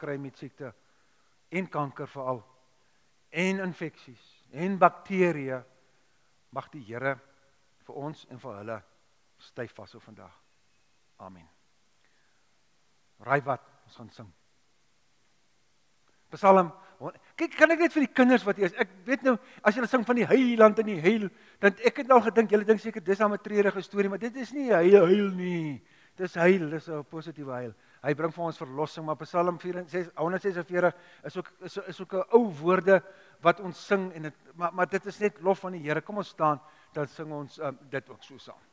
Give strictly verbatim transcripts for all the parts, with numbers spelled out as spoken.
kry met siekte en kanker veral en infeksies en bakterieë, mag die Here vir ons en vir hulle styf vashou vandag. Amen. Raai wat, ons gaan sing. Psalm, kyk, kan ek net vir die kinders wat hier is, ek weet nou, as julle sing van die heiland en die heil, dan ek het nou gedink, julle dink seker, dis al 'n treurige storie, maar dit is nie heil, heil nie, dis heil, dis 'n positiewe heil. Hy bring vir ons verlossing, maar Psalm honderdsesenveertig is ook, is, is ook 'n ou woorde wat ons sing, en het, maar, maar dit is net lof van die Here. Kom ons staan, dan sing ons um, dit ook so saam.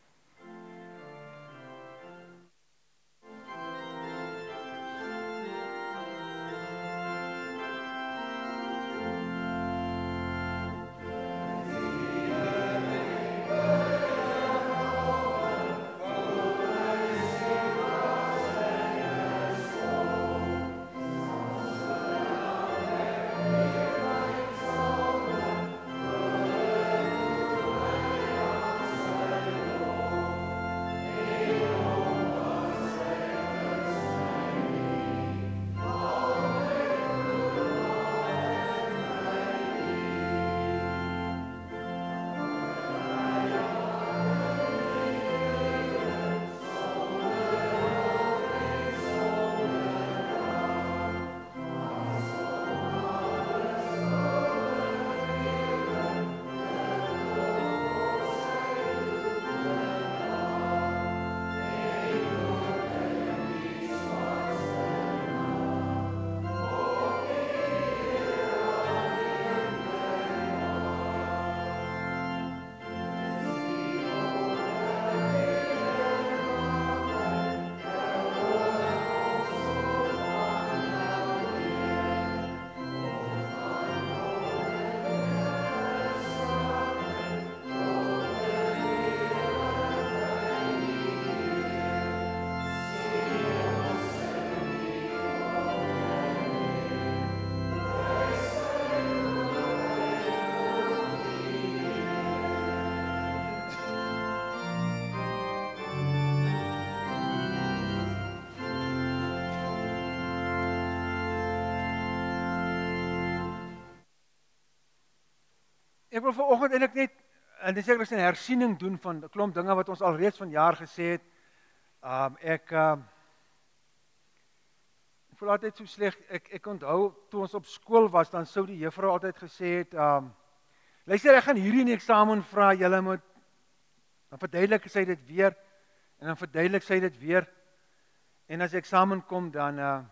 Ek wil vanoggend eintlik net, en dis seker 'n hersiening doen van 'n klomp dinge wat ons al reeds vanjaar gesê het. Um ek um ek voel altyd so sleg. Ek ek onthou toe ons op skool was, dan sou die juffrou altyd gesê het, um luister, ek gaan hierdie in die eksamen vra, julle moet, dan verduidelik sy dit weer, en dan verduidelik sy dit weer, en as die eksamen kom, dan uh,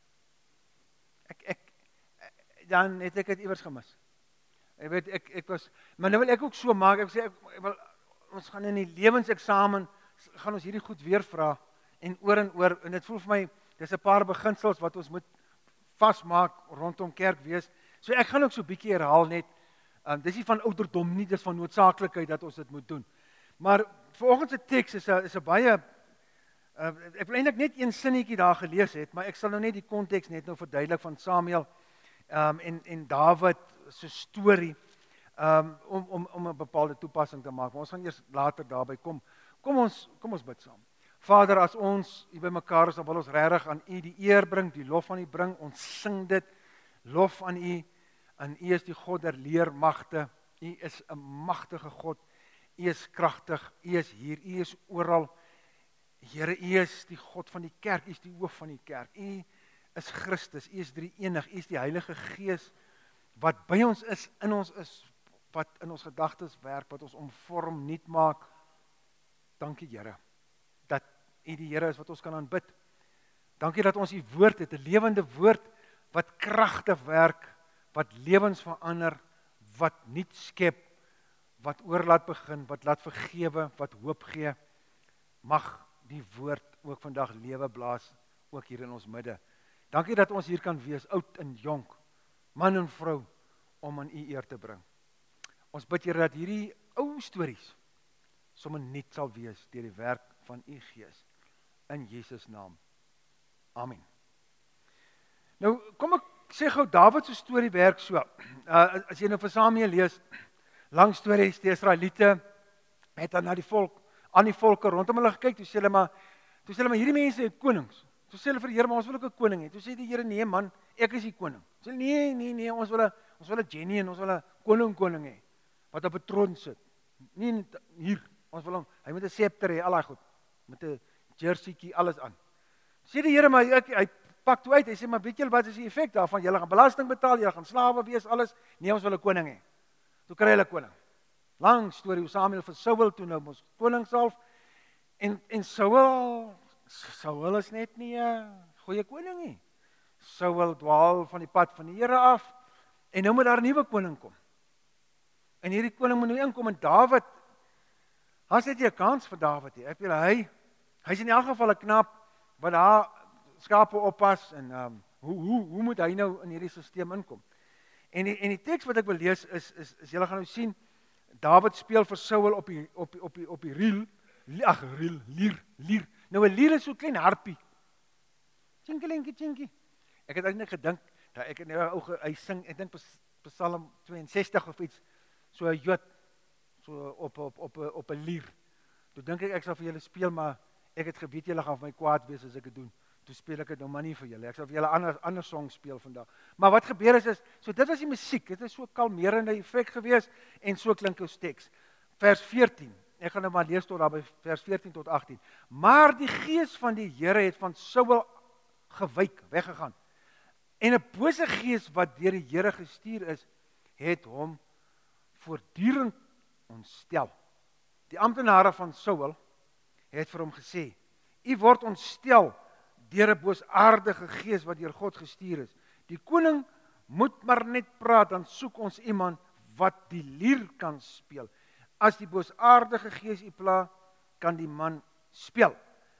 ek ek dan het ek dit iewers gemis. Ek weet, ek, ek was, maar nou wil ek ook so maak, ek sê, ek, ek wil, ons gaan in die lewenseksamen, gaan ons hierdie goed weer vra, en oor en oor, en dit voel vir my, dis 'n paar beginsels wat ons moet vasmaak rondom kerk wees, so ek gaan ook so 'n bietjie herhaal net, um, dis nie van ouderdom nie, dis van noodsaaklikheid dat ons dit moet doen, maar vanoggend se teks is 'n is 'n baie, uh, ek wil eintlik net een sinnetjie daar gelees het, maar ek sal nou net die konteks net nou verduidelik van Samuel, um, en, en Dawid, se storie, um, om, om, om 'n bepaalde toepassing te maak, maar ons gaan eers later daarby kom. Kom ons, kom ons bid saam. Vader, as ons hier by mekaar is, dan wil ons regtig aan U die eer bring, die lof aan U bring, ons sing dit, lof aan U, en U is die God der leermagte, U is 'n magtige God, U is kragtig, U is hier, U is oral, Here, U is die God van die kerk, U is die hoof van die kerk, U is Christus, U is drie-enig, U is die Heilige Gees, wat by ons is, in ons is, wat in ons gedagtes werk, wat ons omvorm, nuut maak. Dankie Here, dat U die Here is wat ons kan aanbid. Dankie dat ons U woord het, 'n lewende woord, wat kragtig werk, wat lewens verander, wat nuut skep, wat oor laat begin, wat laat vergewe, wat hoop gee. Mag die woord ook vandag lewe blaas, ook hier in ons midde. Dankie dat ons hier kan wees, oud en jonk, man en vrou, om aan U eer te bring. Ons bid Here dat hierdie ou stories sommer nuut sal wees deur die werk van U Gees. In Jesus naam. Amen. Nou, kom ek sê gou, Dawid se storie werk so. Uh, as jy nou vir Samuel lees, lang stories, die Israeliete het dan na die volk, aan die volke rondom hulle gekyk, toe sê hulle maar, toe sê hulle maar, hierdie mense het konings. Toe sê hulle vir die Here, maar ons wil ook 'n koning hê. Toe sê die Here, nee man, ek is die koning. Sê nee, nee, nee, ons wil 'n ons wil 'n Jenny en ons wil 'n koning koning hê wat op 'n troon sit. Nee, nee, hier, ons wil hom, hy moet 'n scepter hê, al daai goed. Met 'n jerseytjie alles aan. Sê die Here, maar ek, hy pak toe uit. Hy sê, maar weet julle wat is die effek daarvan? Julle gaan belasting betaal, julle gaan slawe wees, alles. Nee, ons wil 'n koning hê. Toe kry hulle 'n koning. Lang storie hoe Samuel vir Saul toe nou mos koning salf. En en Saul Saul is net nie 'n goeie koning nie. Saul dwaal van die pad van die Here af en nou moet daar 'n nuwe koning kom. En hierdie koning moet nou inkom en Dawid, as dit 'n kans vir Dawid hier. Ek weet hy hy's in elk geval 'n knap wat daar skape oppas en um, hoe hoe hoe moet hy nou in hierdie stelsel inkom? En die en die teks wat ek wil lees is is is julle gaan nou sien Dawid speel vir Saul op die op die op die op die riel, ag riel, lier, lier. Nou 'n lier is so klein harpie. Tjinkelinkie tjinkie. Ek het eintlik gedink dat ek het nou ou hy sing, ek dink Psalm twee ses of iets, so 'n Jood so op op op op, op 'n lier. Toe dink ek ek sal vir julle speel, maar ek het geweet julle gaan vir my kwaad wees as ek dit doen. Toe speel ek dit nou maar nie vir julle. Ek sal vir julle ander ander song speel vandag. Maar wat gebeur is is so dit was die musiek. Dit is so kalmerende effek gewees en so klink ons teks. Vers veertien. Ek gaan nou maar lees tot daar by vers veertien tot agttien. Maar die gees van die Here het van Saul gewyk, weggegaan. En 'n bose gees wat deur die Here gestuur is, het hom voortdurend ontstel. Die amptenare van Saul het vir hom gesê: "U word ontstel deur 'n boosaardige gees wat deur God gestuur is. Die koning moet maar net praat, dan soek ons iemand wat die lier kan speel. As die boosaardige gees u pla, kan die man speel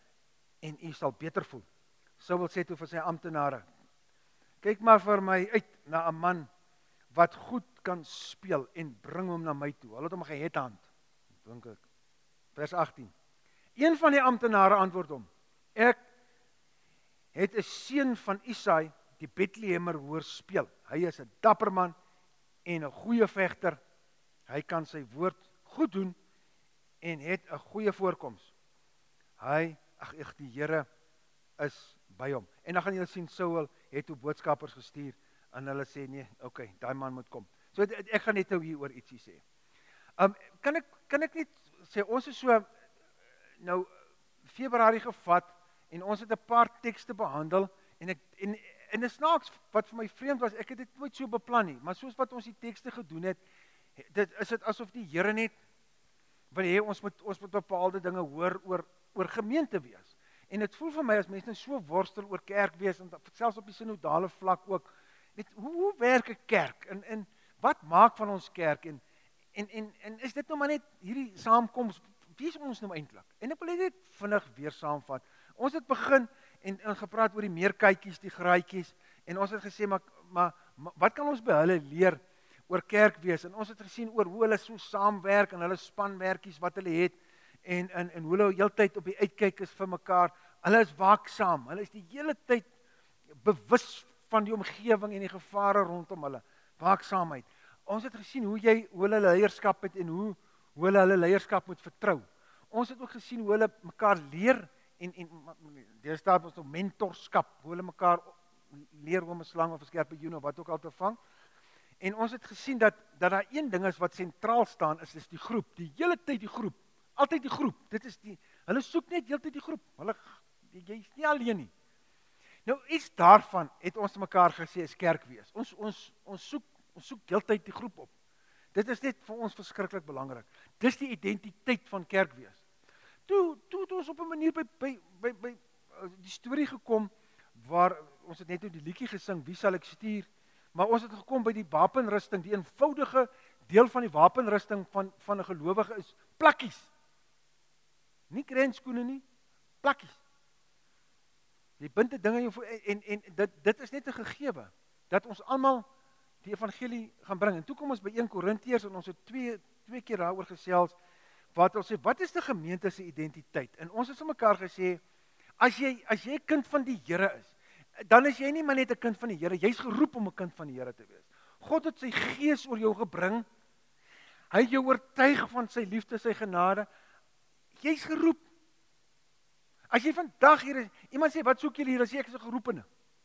en u sal beter voel." Saul sê toe vir sy amptenare: "Kyk maar vir my uit na 'n man wat goed kan speel en bring hom na my toe." Hulle het hom geheadhunt, dink ek. Vers agttien. Een van die amptenare antwoord hom: "Ek het 'n seun van Isaai, die Bethlehemmer, hoor speel. Hy is 'n dapper man en 'n goeie vegter. Hy kan sy woord goed doen en het 'n goeie voorkoms. Hy, ag ek die Here is by hom." En dan gaan julle sien Saul het toe boodskappers gestuur en hulle sê nee, okay, daai man moet kom. So ek gaan net nou hier oor ietsie sê. Um kan ek kan ek net sê ons is so nou Februarie gevat en ons het 'n paar tekste behandel en ek en en 'n snaaks wat vir my vreemd was, ek het dit nooit so beplan nie, maar soos wat ons die tekste gedoen het, dit is dit asof die Here net wil hê ons moet ons moet bepaalde dinge hoor oor oor gemeente wees. En dit voel vir my as mense nou so worstel oor kerk wees en selfs op die sinodale vlak ook. Weet hoe hoe werk 'n kerk en en wat maak van ons kerk en en en en is dit nou maar net hierdie saamkoms, wie is ons nou eintlik? En ek wil net vinnig weer saamvat. Ons het begin en, en gepraat oor die meerkytjies, die graaitjies en ons het gesê maar, maar maar wat kan ons by hulle leer oor kerk wees? En ons het gesien oor hoe hulle so saamwerk en hulle spanwerkies wat hulle het en en en hoe hulle heeltyd op die uitkyk is vir mekaar. Hulle is waaksaam. Hulle is die hele tyd bewus van die omgewing en die gevare rondom hulle. Waaksaamheid. Ons het gesien hoe jy hoe hulle leierskap het en hoe hoe hulle hulle leierskap moet vertrou. Ons het ook gesien hoe hulle mekaar leer en en daar staan ons op mentorskap, hoe hulle mekaar leer hoe om 'n slang of 'n skerpioen of wat ook al te vang. En ons het gesien dat dat daar een ding is wat sentraal staan is is die groep, die hele tyd die groep. Altyd die groep. Dit is die hulle soek net heeltyd die groep. Hulle jy's nie alleen nie. Nou iets daarvan het ons mekaar gesê is kerk wees. Ons ons ons soek ons soek heeltyd die groep op. Dit is net vir ons verskriklik belangrik. Dis die identiteit van kerk wees. Toe toe het ons op 'n manier by by by, by die storie gekom waar ons het net nou die liedjie gesing, wie sal ek stuur? Maar ons het gekom by die wapenrusting, die eenvoudige deel van die wapenrusting van van 'n gelowige is plakkies. Nie krentskoene nie, plakkies. Jy bind dit dinge in jou en en dit dit is net 'n gegewe dat ons almal die evangelie gaan bring. En toe kom ons by een Korintiërs en ons het twee twee keer daaroor gesels wat ons sê wat is die gemeente se identiteit? En ons het vir mekaar gesê as jy as jy 'n kind van die Here is, dan is jy nie maar net 'n kind van die Here, jy's geroep om 'n kind van die Here te wees. God het sy gees oor jou gebring. Hy het jou oortuig van sy liefde, sy genade. Jy's geroep. As jy vandag hier is, iemand sê, wat soek julle hier? As jy ek is 'n geroepene.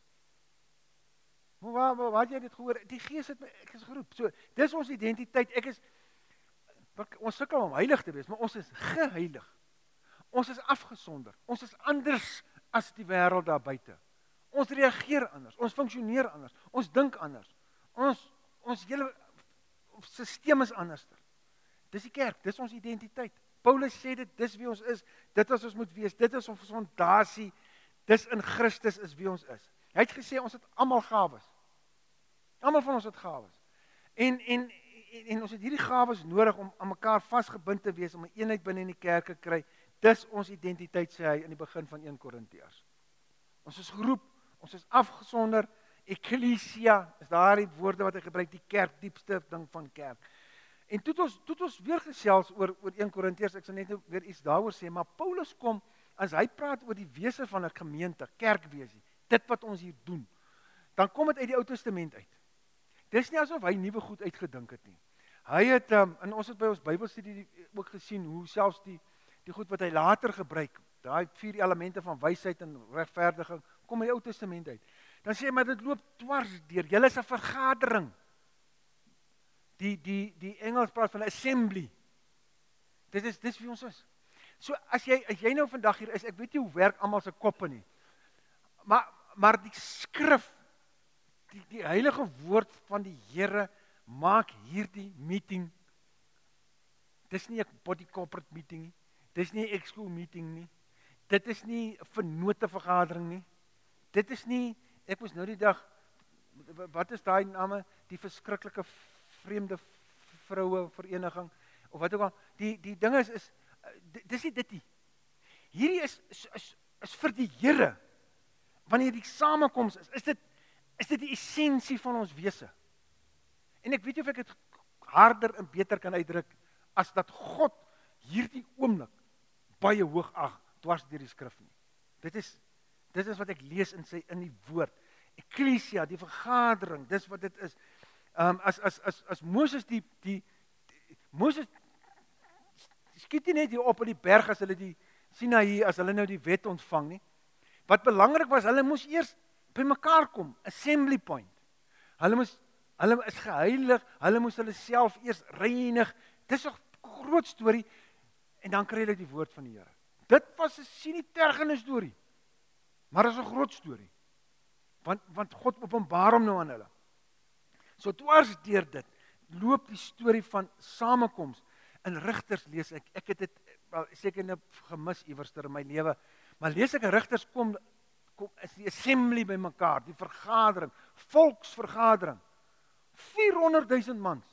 Maar waar, waar, waar het jy dit gehoor? Die Gees het my, ek is geroep. So, dis ons identiteit. Ek is, ons sukkel om heilig te wees, maar ons is geheilig. Ons is afgesonder. Ons is anders as die wêreld daar buite. Ons reageer anders. Ons funksioneer anders. Ons dink anders. Ons, ons hele stelsel is anders. Dis die kerk, dis ons identiteit. Paulus sê dit, dis wie ons is, dit is ons moet wees, dit is ons fondasie, dis in Christus is wie ons is. Hy het gesê, ons het almal gawes. Almal van ons het gawes. En, en, en, en ons het hierdie gawes nodig om aan mekaar vasgebind te wees, om 'n eenheid binne in die kerk te kry. Dis ons identiteit, sê hy in die begin van Eerste Korintiërs. Ons is geroep, ons is afgesonder, ekklesia, is daardie woorde wat hy gebruik, die kerk, diepste ding van kerk. En toe het ons, toe het ons weer gesels oor, oor Eerste Korintiërs, ek sal net weer iets daaroor sê, maar Paulus kom, as hy praat oor die wese van 'n gemeente, kerkwesie, dit wat ons hier doen, dan kom dit uit die Ou Testament uit. Dis nie asof hy nuwe goed uitgedink het nie. Hy het, um, en ons het by ons Bybelstudie ook gesien, hoe selfs die, die goed wat hy later gebruik, daai vier elemente van wysheid en regverdiging, kom uit die Ou Testament uit. Dan sê hy, maar dit loop dwars deur, julle is 'n vergadering. Die, die, die Engels praat van 'n assembly. Dit is, dit is wie ons is. So, as jy, as jy nou vandag hier is, ek weet nie hoe werk almal se koppe nie, maar, maar die skrif, die, die heilige woord van die Here, maak hierdie meeting, dis nie 'n body corporate meeting nie, dis nie 'n ex-school meeting nie, dit is nie 'n vennote vergadering nie, dit is nie, ek moes nou die dag, wat is daai name, die verskriklike vreemde vroue vereniging, of wat ook al, die, die ding is, is dis nie dit nie. Hierdie is, is, is, is vir die Here, wanneer die samekoms is, is dit, is dit die essensie van ons wese. En ek weet nie of ek dit harder en beter kan uitdruk, as dat God hierdie oomblik baie hoog ag, dwars deur die skrif nie. Dit is, dit is wat ek lees in sy, in die woord. Ekklesia, die vergadering, dis wat dit is. Um, as, as, as, as Moses die, die, die Moses skiet nie net hier op op die berg as hulle die Sinaï, as hulle nou die wet ontvang nie. Wat belangrik was, hulle moes eers by mekaar kom, assembly point. Hulle moes, hulle is geheilig, hulle moes hulle self eers reinig. Dis 'n groot storie, en dan kry hulle die woord van die Here. Dit was 'n sinietergende storie, maar dit is 'n groot storie, want, want God openbaar hom nou aan hulle. So dwars deur dit, loop die storie van samekoms. In Rigters lees ek, ek het dit wel seker net gemis iewers in my lewe, maar lees ek in Rigters kom, kom is die assembly by mekaar, die vergadering, volksvergadering, vierhonderd duisend mans.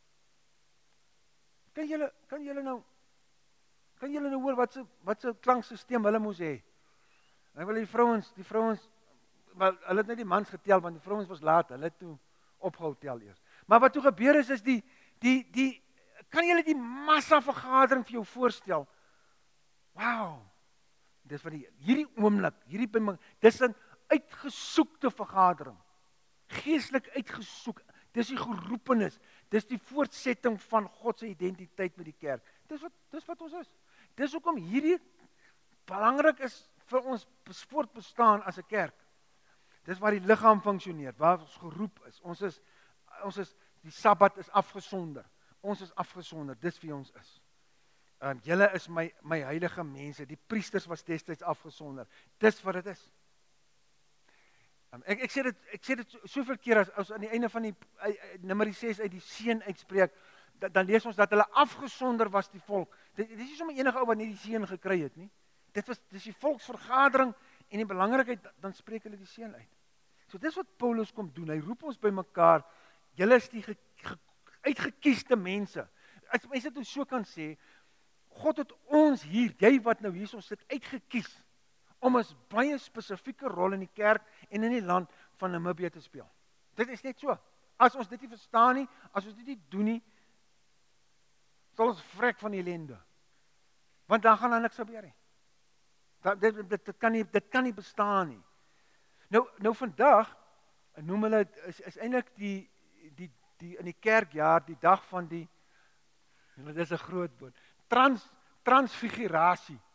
Kan julle, kan julle nou, kan julle nou hoor wat se, wat se klanksysteem hulle moes hê? Ek wil die vrouens, die vrouens, wel, hulle het net die mans getel, want die vrouens was laat, hulle het toe opgehou tel eers. Maar wat toe gebeur is, is die, die, die, kan julle die massa vergadering vir jou voorstel? Wauw, dis van die, hierdie oomblik, hierdie by my, dis 'n uitgesoekte vergadering, geestelik uitgesoek, dis die geroepenis, dis die voortsetting van God se identiteit met die kerk. Dis wat, dis wat ons is. Dis hoekom hierdie belangrik is vir ons voortbestaan as 'n kerk. Dis waar die liggaam funksioneer, waar ons geroep is. Ons is, ons is, die Sabbat is afgesonder. Ons is afgesonder, dis wie ons is. Um, julle is my, my heilige mense, die priesters was destyds afgesonder. Dis wat dit is. Um, ek, ek sê dit, ek sê dit soveel keer as, as aan die einde van die uh, Numeri ses uit die seën uitspreek, da, dan lees ons dat hulle afgesonder was die volk. Dit, dit is nie sommer enige ou wat nie die seën gekry het nie. Dit was, dis die volksvergadering en die belangrikheid, dan spreek hulle die seën uit. So dis wat Paulus kom doen, hy roep ons by mekaar, julle is die ge, ge, uitgekiesde mense. As mense dit so kan sê, God het ons hier, jy wat nou hier ons sit, uitgekies, om 'n baie spesifieke rol in die kerk en in die land van Namibië te speel. Dit is net so. As ons dit nie verstaan nie, as ons dit nie doen nie, sal ons vrek van ellende. Want dan gaan daar niks gebeur nie. Dat, dit, dit, dit, kan nie, dit kan nie bestaan nie. Nou, nou vandag, noem hulle, is, is eintlik die, die, die, in die kerkjaar, die dag van die, dit is 'n groot woord, trans, transfigurasie.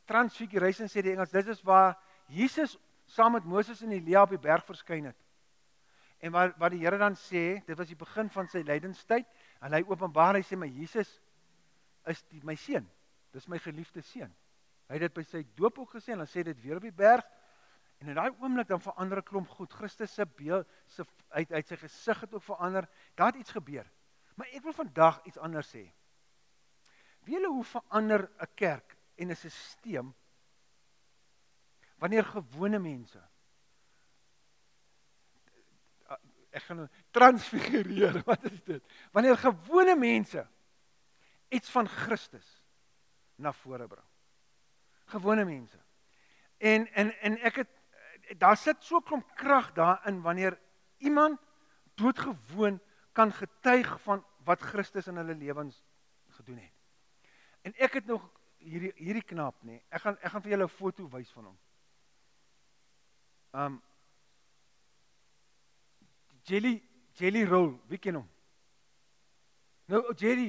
Transfiguration sê die Engels, dit is waar Jesus saam met Moses en Elia op die berg verskyn het. En wat, wat die Here dan sê, dit was die begin van sy lydenstyd, en hy openbaar, hy sê, my Jesus is die, my seun, dis my geliefde seun. Hy het dit by sy doop ook gesê, en dan sê dit weer op die berg, en in daai oomblik dan verander 'n klomp goed, Christus se beeld, sy, uit, uit sy gesig het ook verander, daar het iets gebeur. Maar ek wil vandag iets anders sê. Weet julle hoe verander 'n kerk en 'n stelsel, wanneer gewone mense, ek gaan nou transfigureer, wat is dit? Wanneer gewone mense iets van Christus na vore bring. Gewone mense. En, en, en ek het, daar sit so 'n klomp krag daarin, wanneer iemand doodgewoon kan getuig van wat Christus in hulle lewens gedoen het. En ek het nog hierdie, hierdie knap, nee, ek gaan, ek gaan vir julle 'n foto wys van hom. Um, Jelly, Jelly Roll, wie ken hom? Nou, Jelly,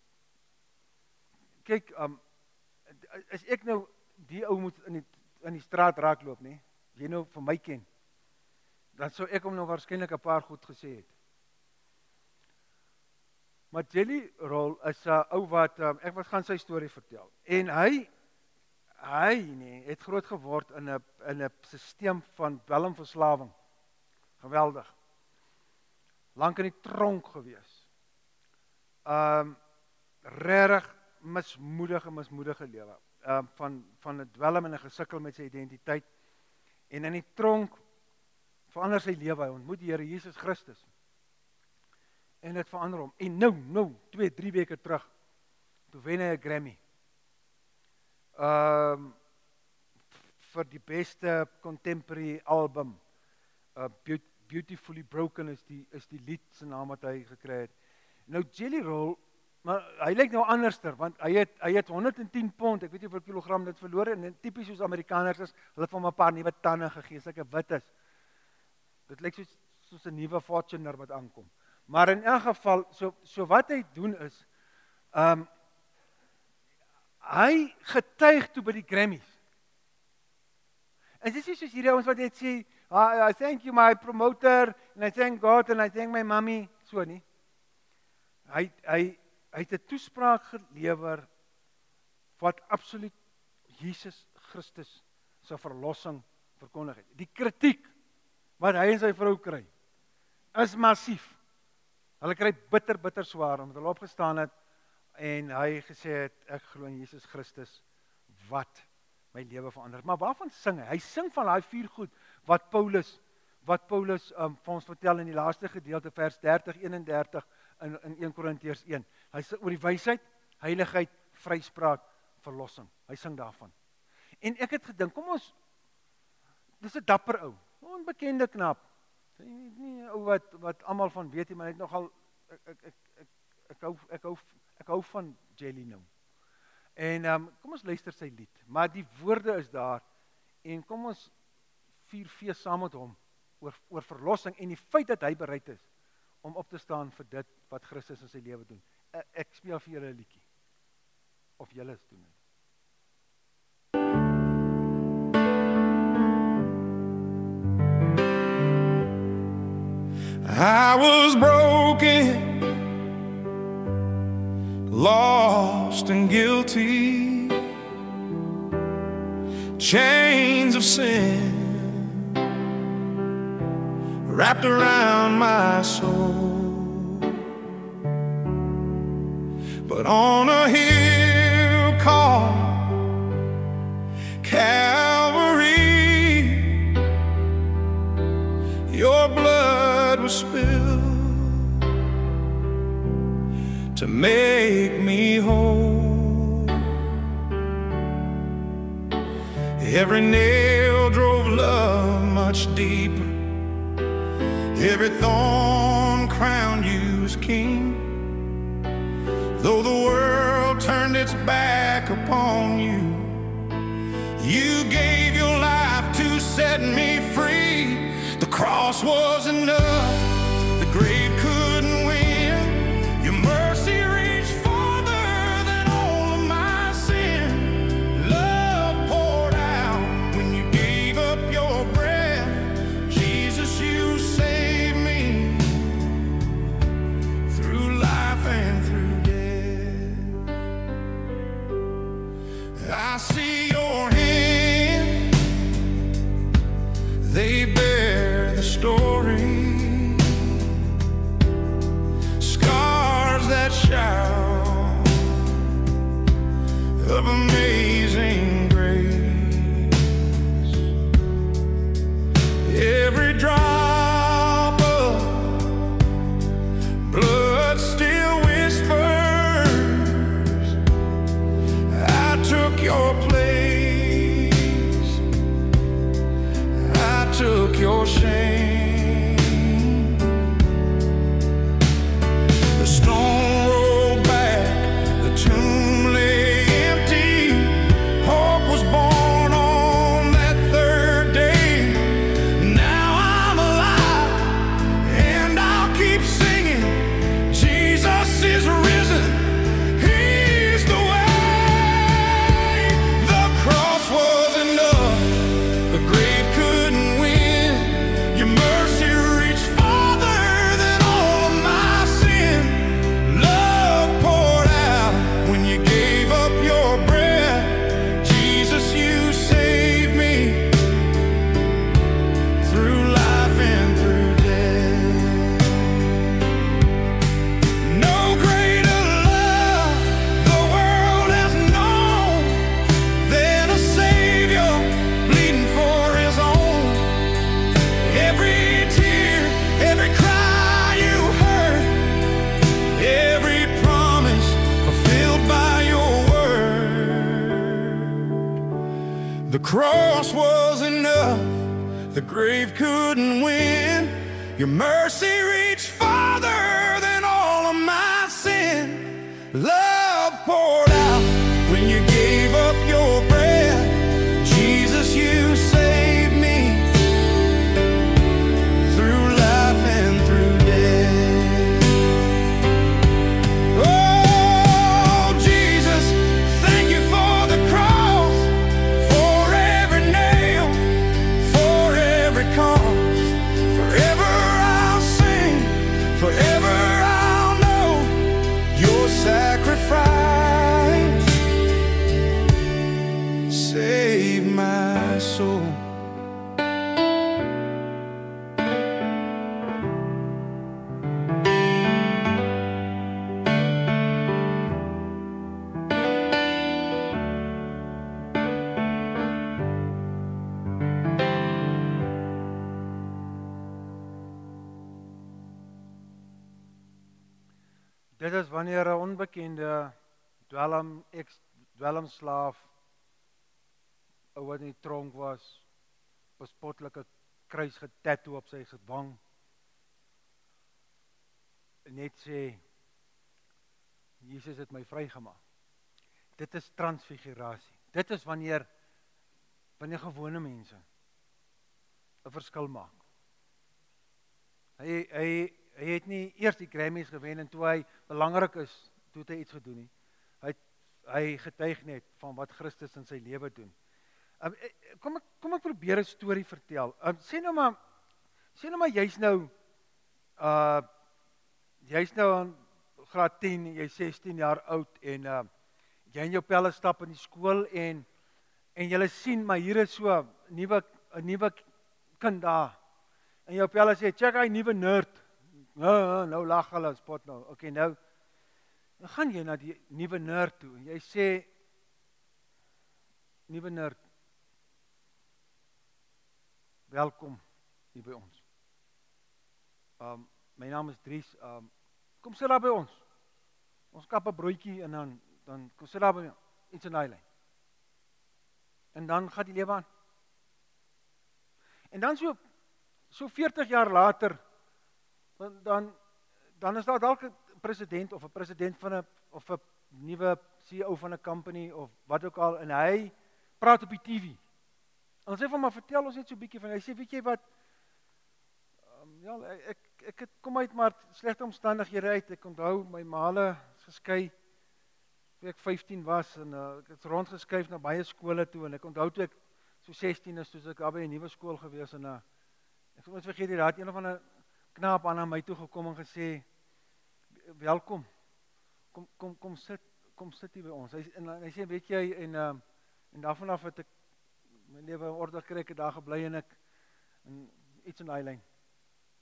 kyk, um, as ek nou die ou moet in die, in die straat raakloop, nee, jy nou vir my ken, dan sou ek hom nou waarskynlik 'n paar goed gesê het. Maar Jelly Roll is 'n uh, ou wat, um, ek wat gaan sy storie vertel, en hy, hy nee, het groot geword in 'n in 'n stelsel van dwelmverslawing. Geweldig. Lank in die tronk gewees. Um, regtig mismoedige, mismoedige lewe. Um, van, van 'n dwelm en 'n gesukkel met sy identiteit. En in die tronk verander sy lewe, hy ontmoet die Here Jesus Christus. En dit verander hom. En nou, nou, twee, drie weke terug, toe wen hy 'n Grammy. Um, vir die beste contemporary album. Uh, Beautifully Broken is die, is die lied se naam wat hy gekry het. Nou Jelly Roll, maar hy lyk nou anderster, want hy het, hy het honderd en tien pond, ek weet nie hoeveel kilogram dit verloor, en typies soos Amerikaners is, hulle het vir hom 'n paar nuwe tande gegee, sulke wit is. Dit lyk soos, soos 'n nuwe Fortuner wat aankom. Maar in elk geval, so, so wat hy doen is, um, hy getuig toe by die Grammys. En dit is soos hierdie ouens wat net sê, I, I thank you my promoter, and I thank God, and I thank my mommy, so nie. Hy, hy, hy het 'n toespraak gelewer, wat absoluut Jesus Christus se verlossing verkondig het. Die kritiek, wat hy en sy vrou kry, is massief. Hulle kry bitter, bitter swaar, omdat hulle opgestaan het, en hy gesê het, ek glo in Jesus Christus, wat my lewe verander. Maar waarvan sing hy? Hy sing van daai vier goed, wat Paulus, wat Paulus um, vir ons vertel in die laaste gedeelte, vers dertig, eenendertig, in, in Eerste Korintiërs een. Hy sing oor die wysheid, heiligheid, vryspraak, verlossing. Hy sing daarvan. En ek het gedink, kom ons, dis 'n dapper ou, onbekende knap, nie 'n ou wat, wat almal van weet nie, maar hy het nogal, ek, ek, ek, ek, ek, hou, ek, hou, ek hou van Jelly nou. En um, kom ons luister sy lied, maar die woorde is daar, en kom ons vier fees saam met hom, oor, oor verlossing, en die feit dat hy bereid is, om op te staan vir dit, wat Christus in sy lewe doen. Ek, ek speel vir julle 'n liedjie, of julle is doen dit. I was broken, lost and guilty, chains of sin wrapped around my soul. But on a hill called Calvary, your blood was spilled to make me whole. Every nail drove love much deeper, every thorn crowned you as king. Though the world turned its back upon you, you gave your life to set me free. The cross was enough, the grave couldn't win. Your mercy reached farther than all of my sin. Love glory, scars that shout of amazing grace. Every drop of blood still whispers, I took your place, I took your shame. The stone rolled back, the tomb lay empty, hope was born on that third day. Now I'm alive and I'll keep singing, Jesus is risen, He's the way. The cross was enough, the grave couldn't win. Your mercy reached farther than all of my sin. Love poured out when you gave up your breath. Jesus, you saved me through life and through death. No greater love the world has known than a Savior bleeding for His own. Every tear, every cry you heard, every promise fulfilled by your word. The cross was enough, the grave couldn't win. Your mercy reached farther than all of my sin. Love poured out when you gave up your breath. Jesus, you saved me through life and through death. Oh, Jesus, thank you for the cross, for every nail, for every cause. Forever I'll sing, forever I'll know your sacrifice saved my soul. Dit is wanneer 'n onbekende dwelm ex dwelmslaaf, ou wat in die tronk was, bespottelike kruis getattoo op sy wang, net sê, Jesus het my vrygemaak. Dit is transfigurasie. Dit is wanneer wanneer gewone mense 'n verskil maak. Hy hy hy het nie eers die Grammys gewen en toe hy belangrik is, toe het hy iets gedoen nie. Hy hy getuig net van wat Christus in sy lewe doen. Um, kom ek kom ek probeer 'n storie vertel. Um, sê nou maar sê nou maar jy's nou uh jy's nou in graad tien, jy's sestien jaar oud en uh jy en jou pelle stap in die skool en en jy sien maar hier is so 'n nuwe 'n nuwe kind daar. En jou pelle sê, "Check hy nuwe nerd." Nou, nou lag hulle spot nou. Okay, nou dan gaan jy na die nuwe nerd toe en jy sê, "Nuwe nerd, welkom hier by ons. Um my naam is Dries. Um kom sit daar by ons. Ons kap 'n broodjie en dan dan kom sit daar by my. Iets in daai lyn." En dan gaan die lewe aan. En dan so so veertig jaar later dan dan dan is daar dalk 'n president of 'n president van 'n of 'n nuwe C E O van 'n company of wat ook al en hy praat op die T V. En hy sê vir my, vertel ons net so 'n bietjie van hy sê, weet jy wat? Um, ja, ek ek het kom uit maar slegte omstandighede uit. Ek onthou my maale is geskei toe ek vyftien was en uh, ek het rondgeskuif na baie skole toe en ek onthou toe ek so sestien is, toe ek daar by 'n nuwe skool gewees en uh, ek moet vergeet die raad een of ander knaap aan na my toe gekom en gesê, welkom, kom, kom, kom sit, kom sit hier by ons. Hy, en hy sê, weet jy, en, uh, en daarvan af het ek my lewe in orde gekry, ek het daar gebly en ek, en iets in die lyn.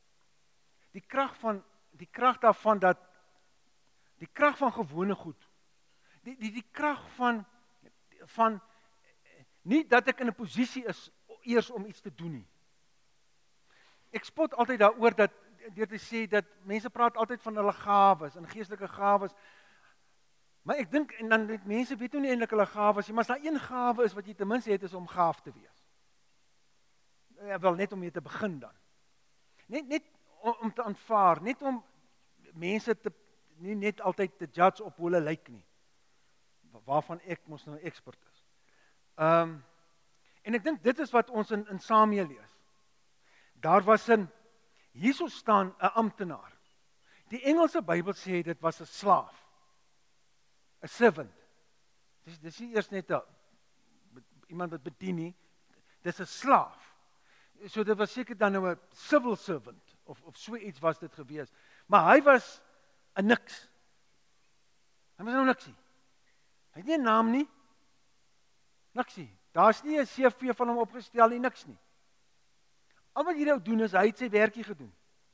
die krag van die krag daarvan dat die krag van gewone goed. Die die die krag van van nie dat ek in 'n posisie is eers om iets te doen nie. Ek spot altyd daaroor dat deur te sê dat mense praat altyd van hulle gawes en geestelike gawes. Maar ek dink en dan dit mense weet nou nie eintlik hulle gawes nie, maar as daar een gawe is wat jy ten minste het is om gaaf te wees. Ja, wel net om mee te begin dan. Net net om, om te aanvaar, net om mense te nie net altyd te judge op hoe hulle lyk nie. Waarvan ek mos nou expert is. Ehm um, en ek dink dit is wat ons in in Samuel lees. Daar was 'n hierso staan 'n amptenaar. Die Engelse Bybel sê dit was 'n slaaf. 'n servant. Dis dis nie eers net 'n iemand wat bedien nie. Dis 'n slaaf. So dit was seker dan nou 'n civil servant of of so iets was dit gewees. Maar hy was 'n niks. Hy was nou niksie. Hy het nie 'n naam nie. Niksie. Daar's nie 'n C V van hom opgestel nie, niks nie. Al wat hierdie ou doen is hy het sy werkie gedoen.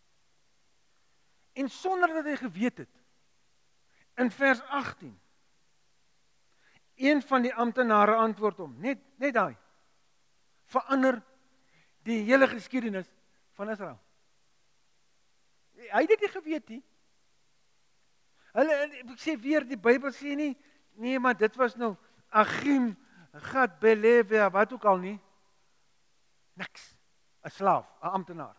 En sonder dat hy geweet het, in vers agttien, een van die amptenare antwoord hom, net net daai, verander die hele geskiedenis van Israel. Hy het dit nie geweet nie. Hulle, ek sê weer, die Bybel sê nie, nee, maar dit was nou Achim, Gad, Belevia, wat ook al nie. Niks. 'n slaaf, 'n amptenaar.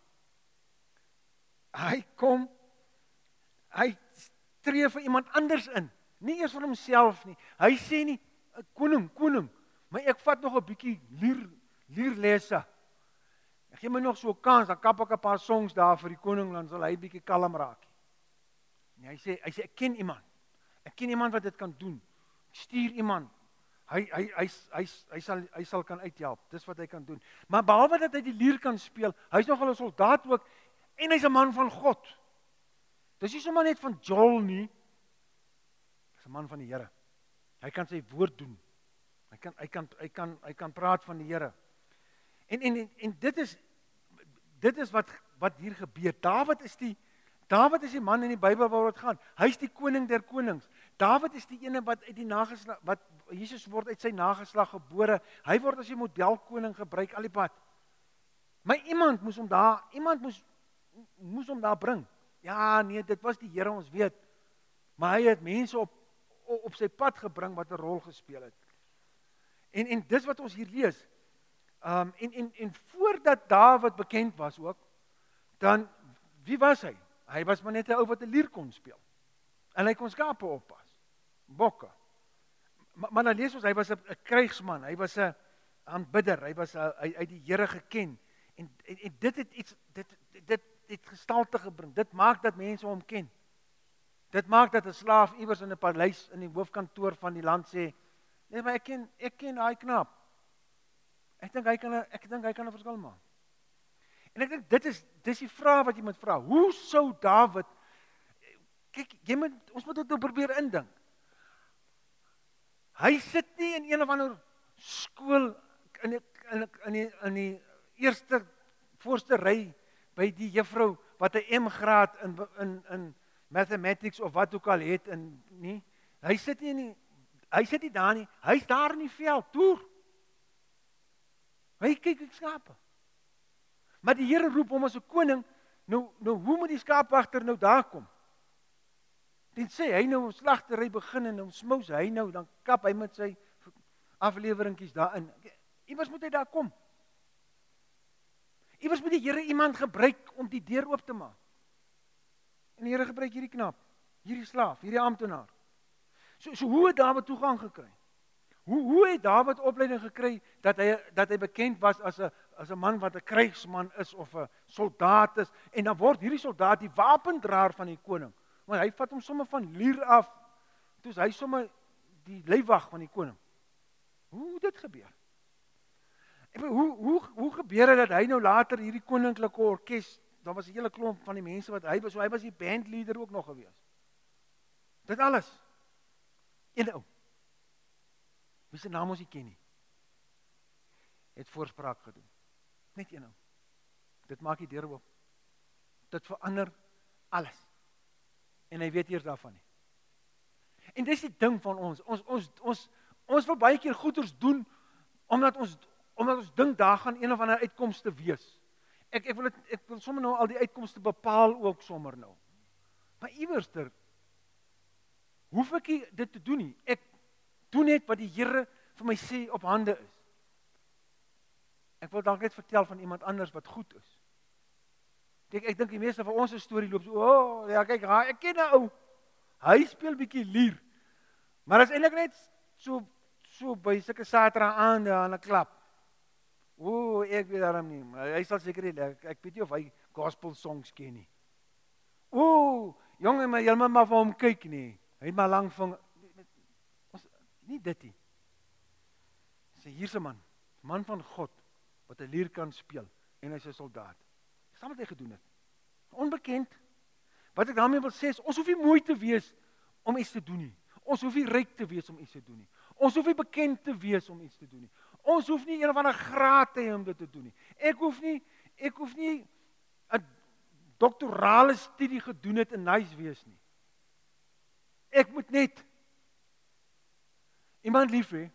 Hy kom, hy tree vir iemand anders in, nie eers vir homself nie. Hy sê nie, koning, koning, maar ek vat nog 'n bietjie lier, lierlesse. Ek gee my nog so 'n kans, dan kap ek 'n paar songs daar vir die koning, dan sal hy bietjie kalm raak. En hy sê, hy sê, ek ken iemand, ek ken iemand wat dit kan doen, ek stuur iemand, Hy hy hy hy hy sal hy sal kan uithelp. Dis wat hy kan doen. Maar behalwe dat hy die lier kan speel, hy's nogal 'n soldaat ook en hy's 'n man van God. Dis nie sommer net van Joel nie. Hy's 'n man van die Here. Hy kan sy woord doen. Hy kan hy kan hy kan hy kan praat van die Here. En en en, en dit is dit is wat wat hier gebeur. Dawid is die Dawid is die man in die Bybel waaroor dit gaan. Hy's die koning der konings. Dawid is die ene wat uit die nageslag wat Jesus word uit sy nageslag gebore. Hy word as 'n modelkoning gebruik al die pad. Maar iemand moes hom daar, iemand moes moes hom daar bring. Ja, nee, dit was die Here, ons weet. Maar hy het mense op op sy pad gebring wat 'n rol gespeel het. En en dis wat ons hier lees. Um en en en voordat Dawid bekend was ook, dan wie was hy? Hy was maar net 'n ou wat 'n lier kon speel. En hy kon skape oppas. Bokke. Maar, maar dan lees ons, hy was 'n krygsman, hy was 'n aanbidder, hy was 'n hy uit die Here geken. En, en en dit het iets dit dit het gestalte gebring. Dit maak dat mense hom ken. Dit maak dat 'n slaaf iewers in 'n paleis in die hoofkantoor van die land sê, nee, maar ek ken ek ken daai knap. Ek dink hy kan ek dink hy kan 'n verskil maak. En ek dink dit is dis die vraag wat jy moet vra. Hoe sou Dawid kyk, jy moet ons moet dit nou probeer indink. Hy sit nie in een of ander skool in die, in die, in die, in die eerste voorste ry by die juffrou wat 'n M-graad in in in mathematics of wat ook al het en nie. Hy sit nie in die, hy sit nie daar nie. Hy's daar in die veld, toer. Hy kyk ek skape. Maar die Here roep hom as 'n koning. Nou nou hoe moet die skaapwagter nou daar kom? Dit sê hy nou 'n slagtery begin en nou smous hy nou, dan kap hy met sy afleweringkies daarin. Iewers moet hy daar kom. Iewers moet die Here iemand gebruik om die deur oop te maak. En die Here gebruik hierdie knap, hierdie slaaf, hierdie amptenaar. So so hoe het Dawid toegang gekry? Hoe hoe het Dawid opleiding gekry dat hy dat hy bekend was as 'n as 'n man wat 'n krygsman is of 'n soldaat is en dan word hierdie soldaat die wapendraer van die koning. Want hy vat hom sommer van lier af. Toe is hy sommer die leiwag van die koning. Hoe het dit gebeur? En hoe hoe hoe gebeur dit dat hy nou later hierdie koninklike orkes, daar was 'n hele klomp van die mense wat hy was, so hy was die bandleader ook nog gewees. Dit alles. Een ou. Wie se naam ons nie ken nie. Het voorspraak gedoen. Net een ou. Dit maak die deur oop. Dit verander Alles. En hy weet eers daarvan nie. En dis die ding van ons. Ons ons ons ons wil baie keer goeders doen omdat ons omdat ons dink daar gaan een of ander uitkomste wees. Ek ek wil het, ek wil sommer nou al die uitkomste bepaal ook sommer nou. Maar iewerster hoef ek nie dit te doen nie. Ek doen net wat die Here vir my sê op hande is. Ek wil dalk net vertel van iemand anders wat goed is. Kijk, ek dink die meeste van ons storie loop so, o, oh, ja kyk, ek ken 'n ou. Hy speel bietjie lier. Maar dit is eintlik net so so by sulke Saterdag aande aan 'n klap. O, ek weet daarom nie, maar hy sal seker nie, ek, ek weet nie of hy gospel songs ken nie. O, jongen, maar jy moet maar vir hom kyk nie. Hy het maar lang vang ons nie dit nie. Sê hier's 'n man, man van God wat 'n lier kan speel en hy's 'n soldaat. Dis wat hy gedoen het. Onbekend. Wat ek daarmee wil sê is ons hoef nie mooi te wees om iets te doen nie. Ons hoef nie ryk te wees om iets te doen nie. Ons hoef nie bekend te wees om iets te doen nie. Ons hoef nie een of ander graad te hê om dit te doen nie. Ek hoef nie ek hoef nie 'n doktorale studie gedoen het en nice wees nie. Ek moet net iemand lief hê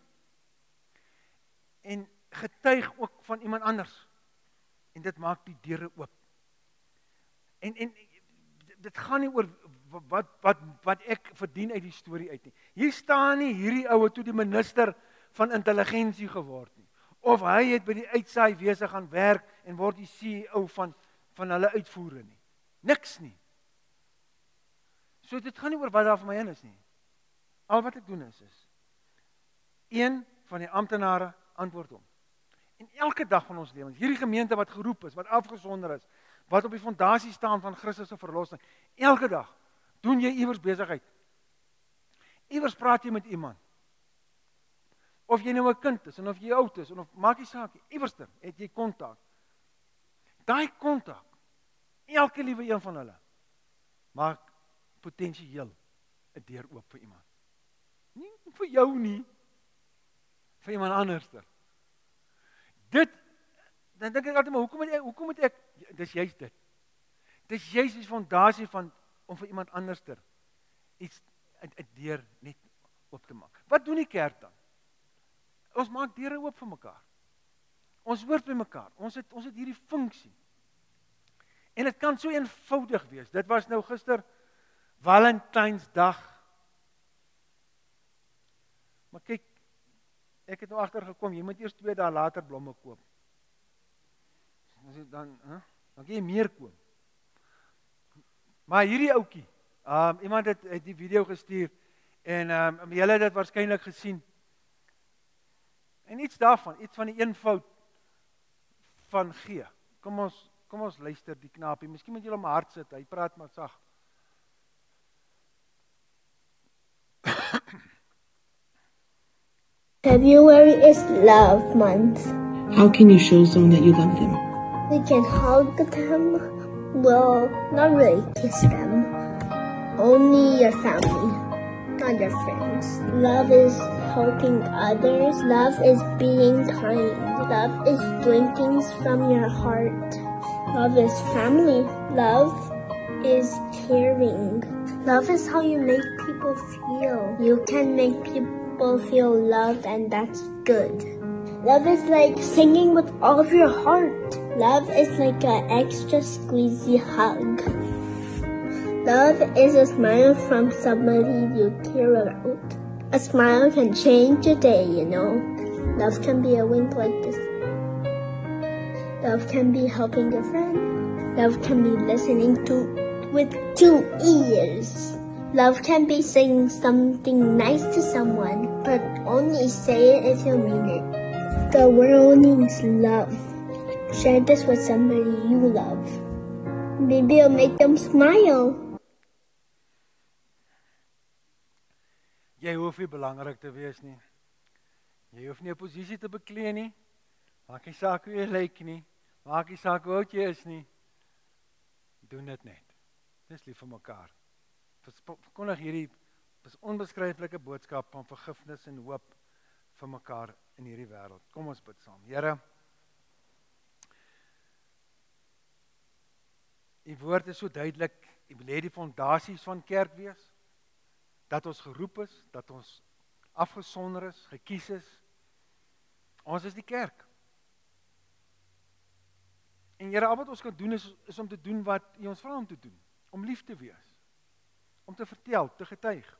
en getuig ook van iemand anders. En dit maak die deure oop. En en dit gaan nie oor wat wat wat ek verdien uit die storie uit nie. Hier staan nie hierdie oue toe die minister van intelligensie geword nie. Of hy het by die uitsaai wese gaan werk en word die C E O van van hulle uitvoere nie. Niks nie. So dit gaan nie oor wat daar vir my in is nie. Al wat ek doen is is een van die amptenare antwoord hom. En elke dag van ons lewens, hierdie gemeente wat geroep is, wat afgesonder is, wat op die fondasie staan van Christus se verlossing, elke dag doen jy iewers besigheid. Iewers praat jy met iemand. Of jy nou 'n kind is en of jy oud is en of maak nie saak nie, iewerster het jy kontak. Daai kontak, elke liewe een van hulle maak potensieel 'n deur oop vir iemand. Nie vir jou nie, vir iemand anderster. Dit, dan dink ek altyd, maar hoekom moet ek, hoekom moet ek, dis juist dit. Dis juist die fondasie van, om vir iemand anderster iets, 'n deur net oop te maak. Wat doen die kerk dan? Ons maak deure oop vir mekaar. Ons hoort by mekaar. Ons het, ons het hierdie funksie. En dit kan so eenvoudig wees. Dit was nou gister, Valentynsdag. Maar kyk, ek het nou agtergekom, jy moet eers twee dae later blomme koop. Dan, huh? dan kan jy meer koop. Maar hierdie ouetjie, um, iemand het, het die video gestuur, en um, julle het dit waarskynlik gesien. En iets daarvan, iets van die eenvoud van gee. Kom ons, kom ons luister die knapie, miskien moet julle om hart sit, hy praat maar sag. February is Love Month. How can you show someone that you love them? We can hug them. Well, not really kiss them. Only your family, not your friends. Love is helping others. Love is being kind. Love is doing things from your heart. Love is family. Love is caring. Love is how you make people feel. You can make people feel loved, and that's good. Love is like singing with all of your heart. Love is like an extra squeezy hug. Love is a smile from somebody you care about. A smile can change your day, you know. Love can be a wink like this. Love can be helping a friend. Love can be listening to with two ears. Love can be saying something nice to someone, but only say it if you mean it. The world needs love. Share this with somebody you love. Maybe it'll make them smile. Jy hoef nie belangrik te wees nie. Jy hoef nie 'n posisie te beklee nie. Maak nie saak hoe jy lyk nie. Maak nie saak hoe oud jy is nie. Doen dit net. Dis lief vir mekaar. Verkondig hierdie onbeskryflike boodskap van vergifnis en hoop vir mekaar in hierdie wêreld. Kom ons bid saam. Here, U woord is so duidelik wil hê die fondasies van kerk wees, dat ons geroep is, dat ons afgesonder is, gekies is. Ons is die kerk. En Here, al wat ons kan doen is, is om te doen wat U ons vra om te doen, om lief te wees, om te vertel, te getuig.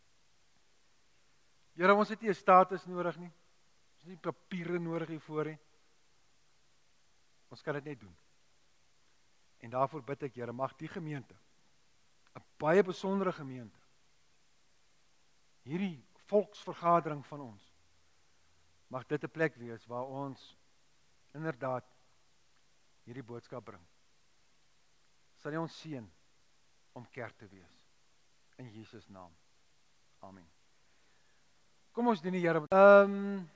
Here, ons het nie 'n status nodig nie, ons het nie papiere nodig hiervoor nie, ons kan dit net doen. En daarvoor bid ek, Here, mag die gemeente, 'n baie besondere gemeente, hierdie volksvergadering van ons, mag dit 'n plek wees waar ons inderdaad hierdie boodskap bring. Sal U ons seën om kerk te wees. In Jesus naam. Amen. Kom ons doen die Here. Ehm um,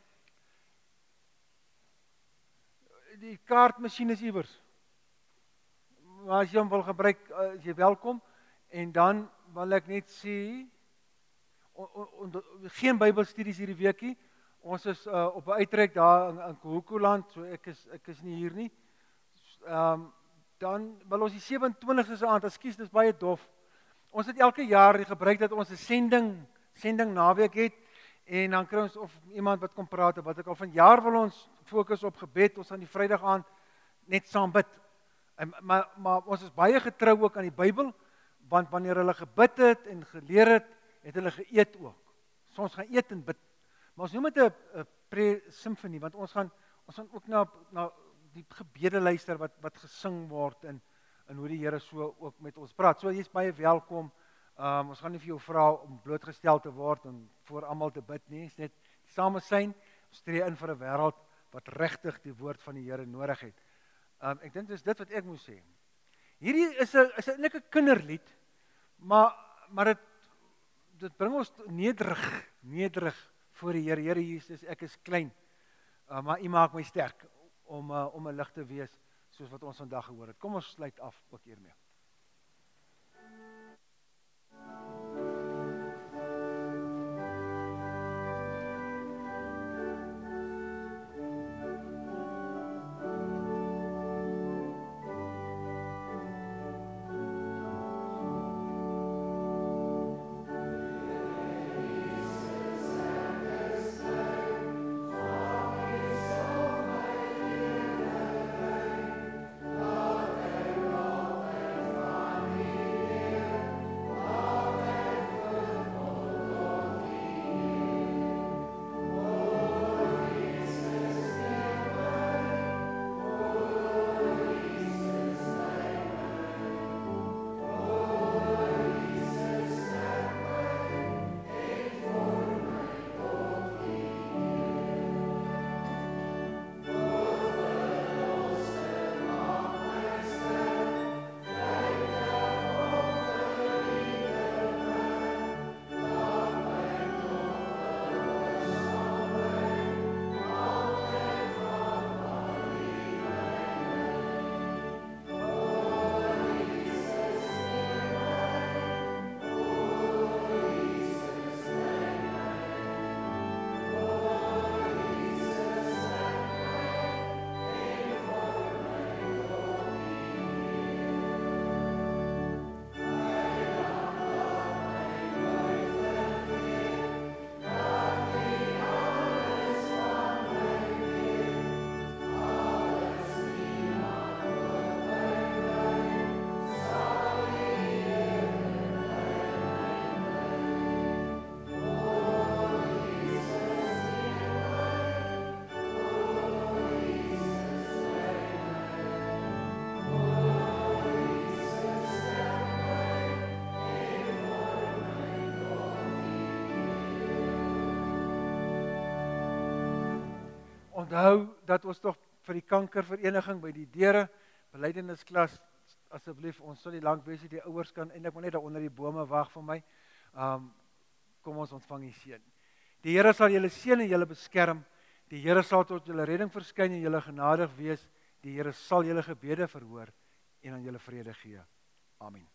die kaartmasjien is iewers. Maar as jy hom wil gebruik, as jy welkom. En dan wil ek net sê, on, on, on, geen Bybelstudies hierdie weekie. Ons is uh, op 'n uitreik daar in, in Kahukuland, so ek is ek is nie hier nie. Ehm um, dan wil ons die sewe-en-twintigste se aand, ekskuus, dis baie dof. Ons het elke jaar die gebruik dat ons 'n sending sending naweek het en dan kry ons of iemand wat kom praat of wat ek al van jaar wil ons fokus op gebed, ons aan die Vrydag aand net saam bid. En, maar maar ons is baie getrou ook aan die Bybel, want wanneer hulle gebid het en geleer het, het hulle geëet ook. So ons gaan eet en bid. Maar ons noem dit 'n prayer symphony, want ons gaan ons gaan ook na na die gebede luister wat wat gesing word en en hoe die Here so ook met ons praat. So jy's baie welkom. Um, ons gaan nie vir jou vra om blootgestel te word en voor almal te bid nie. Dis net same syn, ons tree in vir 'n wêreld wat regtig die woord van die Here nodig het. Um, ek dink dis dit wat ek moet sê. Hierdie is 'n is 'n eintlik 'n kinderlied, maar maar dit dit bring ons nederig, nederig voor die Here. Here Jesus, ek is klein. Uh, maar U maak my sterk om uh, om 'n lig te wees soos wat ons vandag gehoor het. Kom ons sluit af ook hiermee. Onthou dat ons tog vir die kankervereniging by die deure belydennisklas asseblief, ons sal nie lank wees nie, die ouers kan eintlik maar net daar onder die bome wag vir my. Um, kom ons ontvang die seën. Die Here sal julle seën en julle beskerm. Die Here sal tot julle redding verskyn en julle genadig wees. Die Here sal julle gebede verhoor en aan julle vrede gee. Amen.